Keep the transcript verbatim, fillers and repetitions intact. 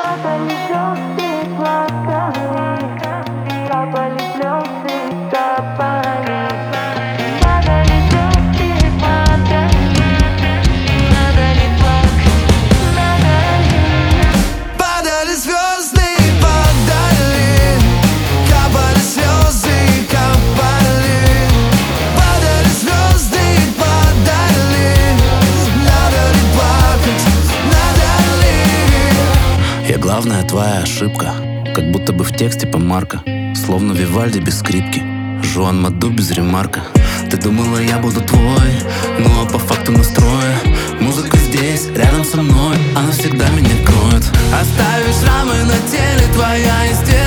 Падали звезды, плакали, капали слезы, капали. Падали звезды, падали, надо ли плакать, надо ли. Падали звезды, падали, капали слезы, капали. Падали звезды, падали, надо ли плакать, надо ли. Я главная твоя ошибка, как будто бы в тексте помарка, словно Вивальди без скрипки, Жуан Маду без ремарка. Ты думала, я буду твой, ну а по факту настроя. Музыка здесь, рядом со мной, она всегда меня кроет. Оставишь шрамы на теле, твоя истерика.